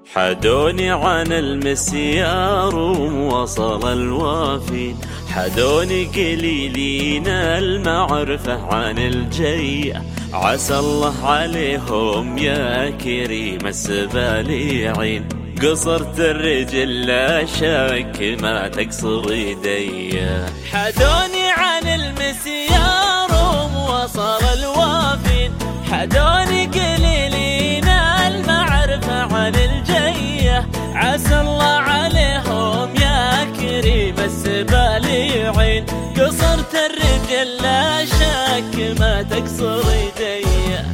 حدوني عن المسيار ووصل الوافين، حدوني قليلين المعرفة عن الجية، عسى الله عليهم يا كريم السباليعين. قصرت الرجل لا شك ما تقصر يدي، حدوني عن المسيار ووصل الوافين، حدوني قليلين المعرفة عن الجية، عسى الله عليهم يا كريم السباليعين. قصرت الرجل لا شك ما تقصر يدي،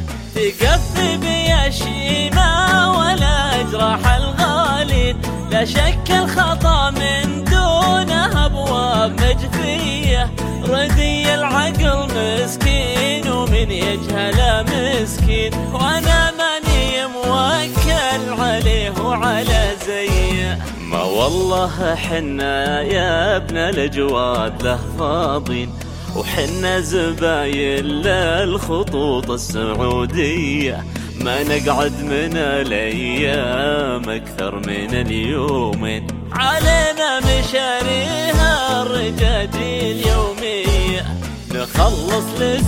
تقفي بيا شيما ولا اجرح الغالين، لا شك الخطا من دونه ابواب مجفيه، ردي العقل مسكين ومن يجهل مسكين، وانا ماني موكل عليه وعلى زيه. ما والله حنا يا ابن الجواد له فاضين، وحنا زباين للخطوط السعودية، ما نقعد من الأيام أكثر من اليومين، علينا مشاريها الرجاجيل يومية، نخلص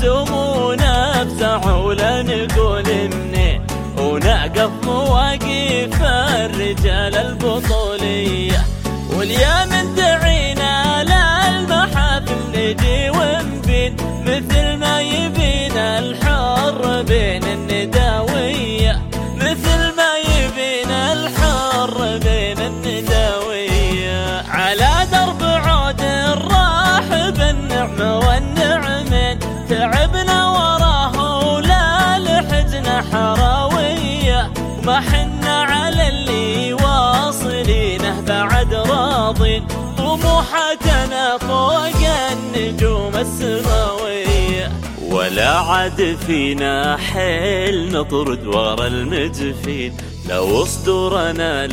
لزمونا بساعة ولا نقول منين، ونعقف مواقف الرجال البطولية، واليوم ندعينا للمحافل نجي ونبين، مثل ما يبين الحر بين النداوية، مثل ما يبين الحر بين النداوية، على درب عود راح بالنعمة والنعمين، تعبنا وراه ولا لحزن حراوية، ما حنا على اللي واصلينه بعد راضين، طموحاتنا فوق النجوم السماوية، ولا عاد فينا حيل نطرد ورا المجفين، لو اصدرنا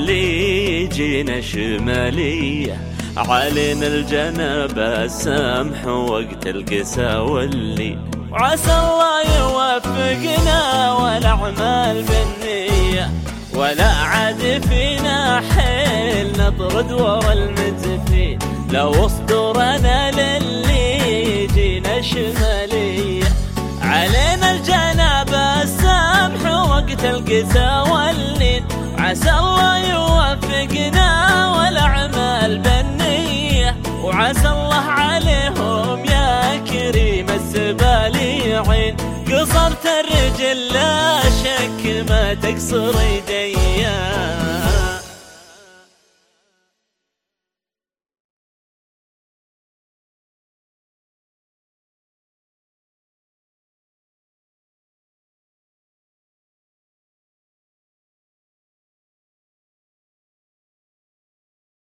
للي جينا شمالية، علينا الجنابة السمح وقت القسا والليل، وعسى الله يوفقنا والأعمال بالنية، ولا عاد فينا حيل نطرد ورا المجفين، لو اصدرنا للي جينا شمالية، علينا الجنابة السمح وقت القسا والليل، عسى الله يوفقنا والأعمال بالنية، وعسى الله عليهم يا كريم السباليعين. قصرت الرجل لا شك ما تقصر يدي.